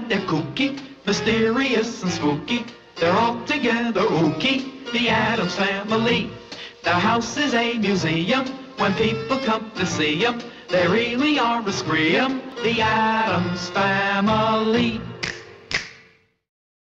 they're kooky, mysterious and spooky. They're all together ooky, the Addams Family. Their house is a museum. When people come to see 'em, they really are a scream. The Addams Family.